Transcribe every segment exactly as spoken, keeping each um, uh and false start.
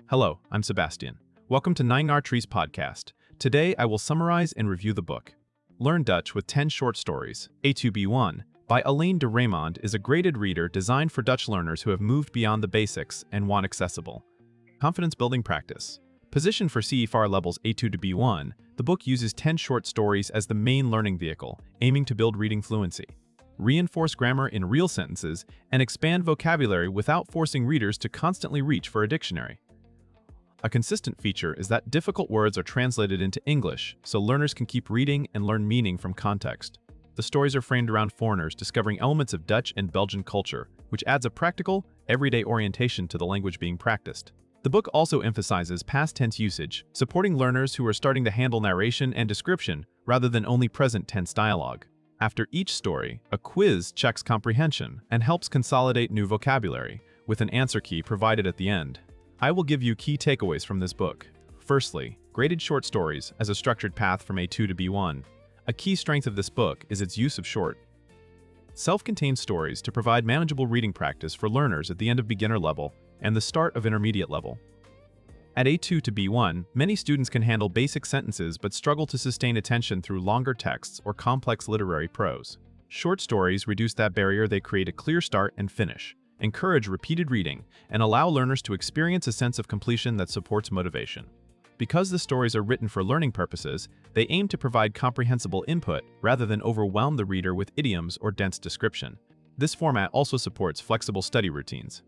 Hello, I'm Sebastian. Welcome to Nine Artries podcast. Today I will summarize and review the book. Learn Dutch with ten Short Stories, A two B one, by Alain de Raymond is a graded reader designed for Dutch learners who have moved beyond the basics and want accessible confidence building practice. Positioned for C E F A R levels A two to B one, the book uses ten short stories as the main learning vehicle, aiming to build reading fluency, reinforce grammar in real sentences, and expand vocabulary without forcing readers to constantly reach for a dictionary. A consistent feature is that difficult words are translated into English, so learners can keep reading and learn meaning from context. The stories are framed around foreigners discovering elements of Dutch and Belgian culture, which adds a practical, everyday orientation to the language being practiced. The book also emphasizes past tense usage, supporting learners who are starting to handle narration and description rather than only present tense dialogue. After each story, a quiz checks comprehension and helps consolidate new vocabulary, with an answer key provided at the end. I will give you key takeaways from this book. Firstly, graded short stories as a structured path from A two to B one. A key strength of this book is its use of short, self-contained stories to provide manageable reading practice for learners at the end of beginner level and the start of intermediate level. At A two to B one, many students can handle basic sentences but struggle to sustain attention through longer texts or complex literary prose. Short stories reduce that barrier. They create a clear start and finish, encourage repeated reading, and allow learners to experience a sense of completion that supports motivation. Because the stories are written for learning purposes, they aim to provide comprehensible input rather than overwhelm the reader with idioms or dense description. This format also supports flexible study routines.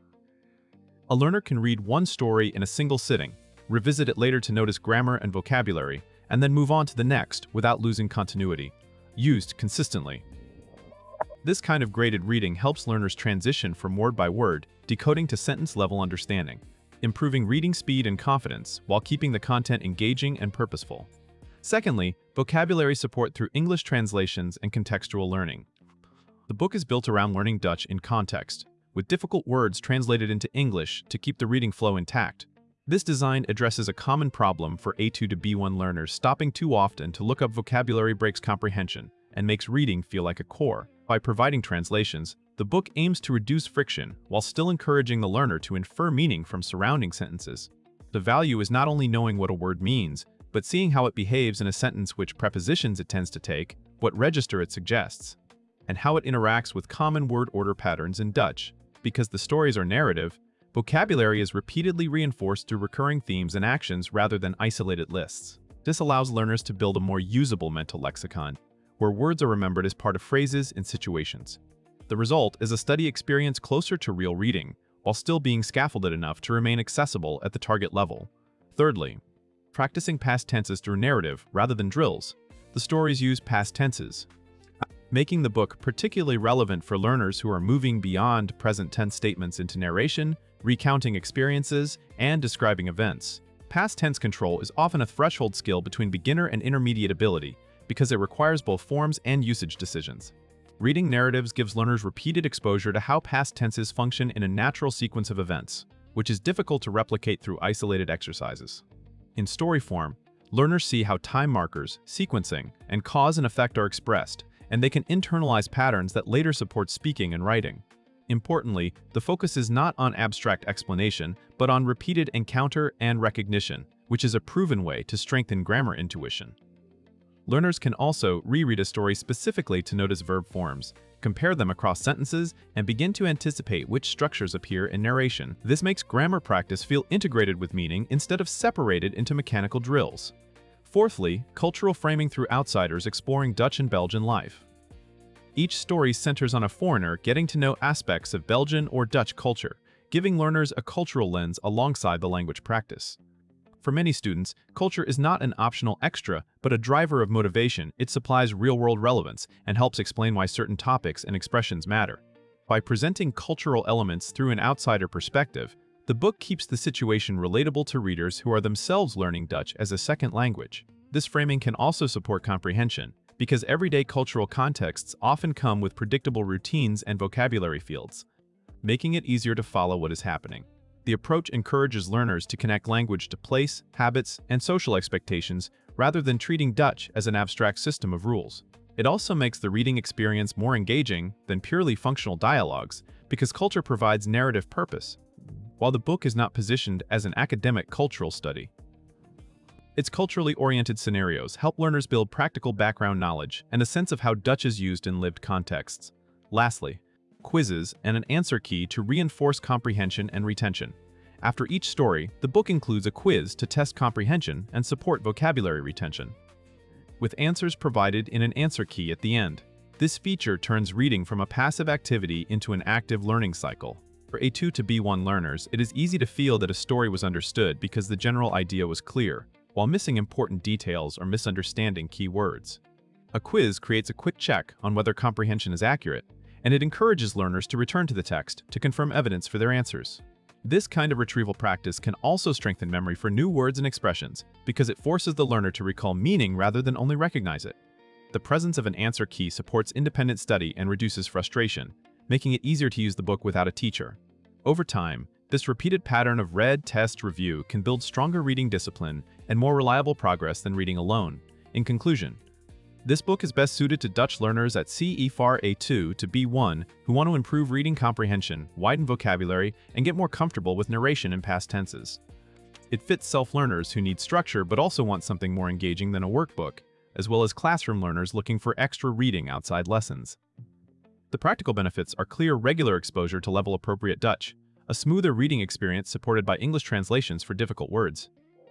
A learner can read one story in a single sitting, revisit it later to notice grammar and vocabulary, and then move on to the next without losing continuity. Used consistently. This kind of graded reading helps learners transition from word-by-word decoding to sentence-level understanding, improving reading speed and confidence while keeping the content engaging and purposeful. Secondly, vocabulary support through English translations and contextual learning. The book is built around learning Dutch in context, with difficult words translated into English to keep the reading flow intact. This design addresses a common problem for A two to B one learners. Stopping too often to look up vocabulary breaks comprehension and makes reading feel like a chore. By providing translations, the book aims to reduce friction while still encouraging the learner to infer meaning from surrounding sentences. The value is not only knowing what a word means, but seeing how it behaves in a sentence, which prepositions it tends to take, what register it suggests, and how it interacts with common word order patterns in Dutch. Because the stories are narrative, vocabulary is repeatedly reinforced through recurring themes and actions rather than isolated lists. This allows learners to build a more usable mental lexicon, where words are remembered as part of phrases and situations. The result is a study experience closer to real reading, while still being scaffolded enough to remain accessible at the target level. Thirdly, practicing past tenses through narrative rather than drills. The stories use past tenses, making the book particularly relevant for learners who are moving beyond present tense statements into narration, recounting experiences, and describing events. Past tense control is often a threshold skill between beginner and intermediate ability because it requires both forms and usage decisions. Reading narratives gives learners repeated exposure to how past tenses function in a natural sequence of events, which is difficult to replicate through isolated exercises. In story form, learners see how time markers, sequencing, and cause and effect are expressed, and they can internalize patterns that later support speaking and writing. Importantly, the focus is not on abstract explanation, but on repeated encounter and recognition, which is a proven way to strengthen grammar intuition. Learners can also reread a story specifically to notice verb forms, compare them across sentences, and begin to anticipate which structures appear in narration. This makes grammar practice feel integrated with meaning instead of separated into mechanical drills. Fourthly, cultural framing through outsiders exploring Dutch and Belgian life. Each story centers on a foreigner getting to know aspects of Belgian or Dutch culture, giving learners a cultural lens alongside the language practice. For many students, culture is not an optional extra, but a driver of motivation. It supplies real-world relevance and helps explain why certain topics and expressions matter. By presenting cultural elements through an outsider perspective, the book keeps the situation relatable to readers who are themselves learning Dutch as a second language. This framing can also support comprehension, because everyday cultural contexts often come with predictable routines and vocabulary fields, making it easier to follow what is happening. The approach encourages learners to connect language to place, habits, and social expectations rather than treating Dutch as an abstract system of rules. It also makes the reading experience more engaging than purely functional dialogues because culture provides narrative purpose, while the book is not positioned as an academic cultural study. Its culturally oriented scenarios help learners build practical background knowledge and a sense of how Dutch is used in lived contexts. Lastly, quizzes and an answer key to reinforce comprehension and retention. After each story, the book includes a quiz to test comprehension and support vocabulary retention, with answers provided in an answer key at the end. This feature turns reading from a passive activity into an active learning cycle. For A two to B one learners, it is easy to feel that a story was understood because the general idea was clear, while missing important details or misunderstanding key words. A quiz creates a quick check on whether comprehension is accurate, and it encourages learners to return to the text to confirm evidence for their answers. This kind of retrieval practice can also strengthen memory for new words and expressions because it forces the learner to recall meaning rather than only recognize it. The presence of an answer key supports independent study and reduces frustration, making it easier to use the book without a teacher. Over time, this repeated pattern of read, test, review can build stronger reading discipline and more reliable progress than reading alone. In conclusion, this book is best suited to Dutch learners at C E F A R A two to B one who want to improve reading comprehension, widen vocabulary, and get more comfortable with narration in past tenses. It fits self-learners who need structure but also want something more engaging than a workbook, as well as classroom learners looking for extra reading outside lessons. The practical benefits are clear regular exposure to level-appropriate Dutch, a smoother reading experience supported by English translations for difficult words,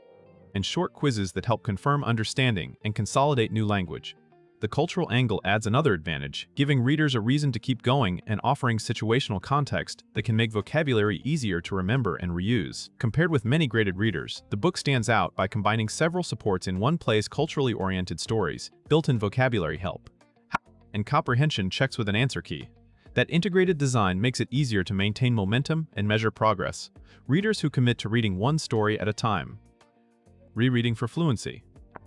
and short quizzes that help confirm understanding and consolidate new language. The cultural angle adds another advantage, giving readers a reason to keep going and offering situational context that can make vocabulary easier to remember and reuse. Compared with many graded readers, the book stands out by combining several supports in one place: culturally oriented stories, built-in vocabulary help, and comprehension checks with an answer key. That integrated design makes it easier to maintain momentum and measure progress. Readers who commit to reading one story at a time. Rereading for fluency.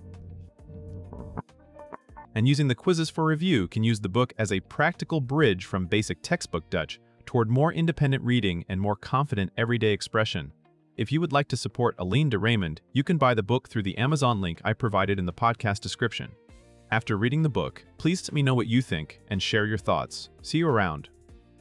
And using the quizzes for review can use the book as a practical bridge from basic textbook Dutch toward more independent reading and more confident everyday expression. If you would like to support Aline de Raymond, you can buy the book through the Amazon link I provided in the podcast description. After reading the book, please let me know what you think and share your thoughts. See you around.